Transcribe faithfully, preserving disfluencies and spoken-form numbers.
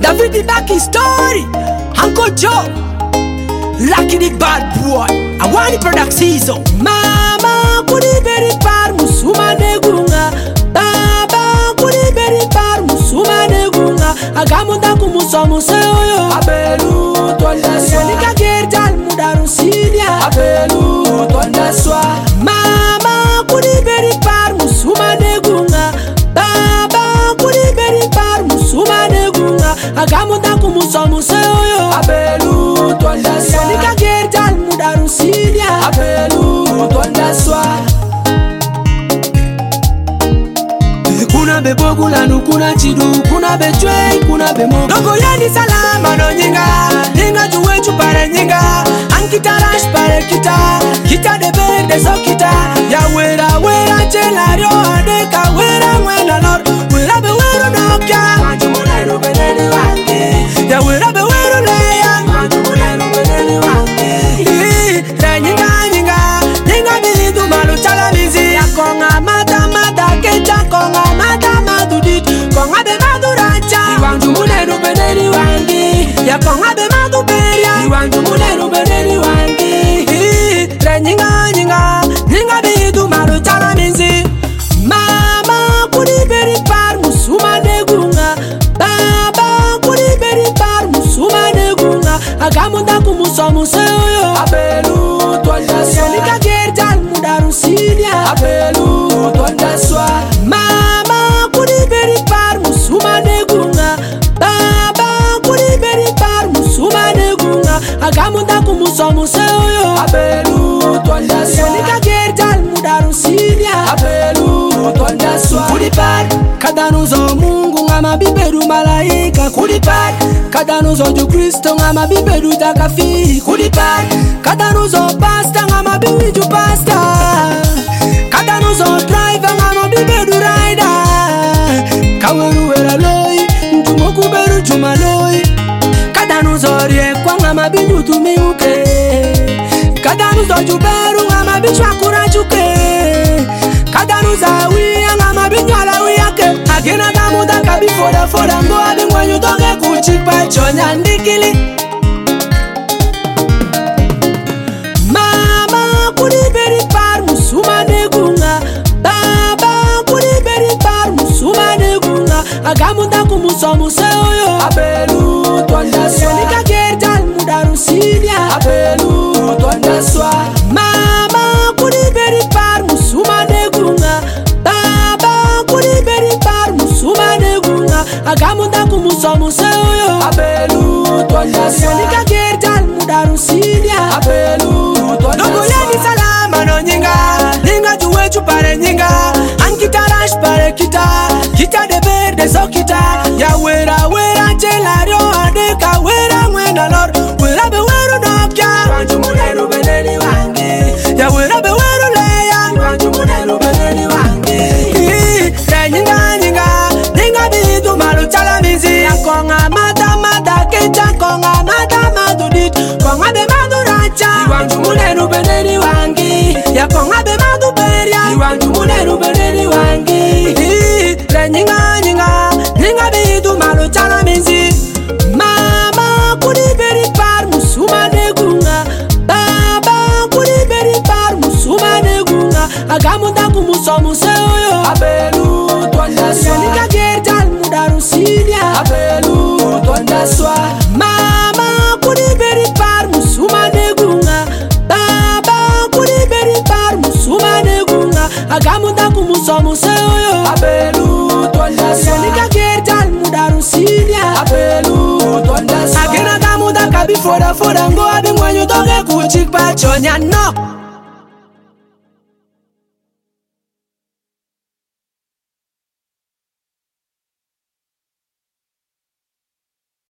David Baki story, Uncle Joe, Lucky the bad boy, I want the product season. Mama kuri beri par musuma negunga, Baba kuri beri par musuma negunga, Agamunda kumuso museoyo, Abelu tonda sonika gerjal mudaru sinia, Abelu tonda swa. Mama kuri beri par musuma negunga, Baba kuri beri par musuma negunga, Agamunda kumuso museoyo, Abelu tonda sonika gerjal mudaru sinia, Abelu tonda swa. Kuna be bogula nu kuna chidu, kuna be chwe, kuna be mo. Dogo yani salama no nyinga, nyinga juwe chupare nyinga, ankita rash pare kita, kita de be de so kita. Ya wera wera chelario adeka wera wena lor, wera be wera no kya, manju muna no beneni wangi. Ya wera be wera leya, manju muna no beneni wangi. Re nyinga nyinga, nyinga bidu malu chala mizi, ya konga mata mata kecha konga. Konga be maduracha, iwanju mulero beneni wangi. Ya konga be maduberia, iwanju mulero beneni wangi. Re nyinga nyinga, nyinga bidu maru chala minzi. Mama kuri beri par musuma negunga, Baba kuri beri par musuma negunga, Agamunda kumuso museoyo, Abelu tonda swa. Sonika gerjal mudaru sinia, Abelu tonda swa. Mama kuri beri par musuma negunga, Baba kuri beri par musuma negunga, Agamunda kumuso museoyo, Abelu tonda swa. Sonika gerjal mudaru sinia, Abelu tonda swa. Kuri par kadanuzo Mungu ngama biberu malaika. Kuri par kadanuzo ju Kristo ngama biberu takafiri. Kuri par kadanuzo pasta ngama biberu pasta. Kadanuzo driver ngama biberu rider. Kaweru wera loi, njumoku beru jumaloi. Kadanuzo rie kwa ngama binyu tumiuke. Kadanuzo juberu ngama bichwa kurajuke. Kadanuzo wia ngama binyala wiyake. Agena damu daka bifoda foda ngo abingwa nyutoke kuchikpa chonya ndikili. Mama kuri beri par musuma negunga, Baba kuri beri par musuma negunga, Agamunda kumuso museoyo, Abelu tonda swa. Sonika gerjal mudaru sinia, Abelu tonda swa. Mama kuri beri par musuma negunga, Baba kuri beri par musuma negunga, Agamunda kumuso museoyo, Abelu tonda swa. Sonika gerjal mudaru sinia, Abelu tonda swa. Dogo yani salama no nyinga, nyinga juwe chupare nyinga, ankita rash pare kita, kita de verde so kita. Ya wera wera chelario adeka wera wena lor, wera be wera no kya, manju mulero beneni wangi. Ya wera be wera leya, manju mulero beneni wangi. Re nyinga nyinga, nyinga bidu malu chala mizi. Ya konga mata mata kecha konga mata madudit, konga be maduracha, iwanju mulero beneni wangi. Ya konga be maduberia, iwanju mulero beneni wangi. Re nyinga nyinga, nyinga bidu malu chala mizi. Mama kuri beri par musuma negunga, Baba kuri beri par musuma negunga, Agamunda kumuso museoyo, Abelu tonda swa. Sonika gerjal mudaru sinia, Abelu tonda swa. Mama kuri beri par musuma negunga, Baba kuri beri par musuma negunga, Agamunda kumuso museoyo, Abelu tonda swa. Sonika gerjal mudaru sinia, Abelu tonda swa. Agena damu daka bifoda foda ngo abingwa nyutoke kuchikpa chonya no.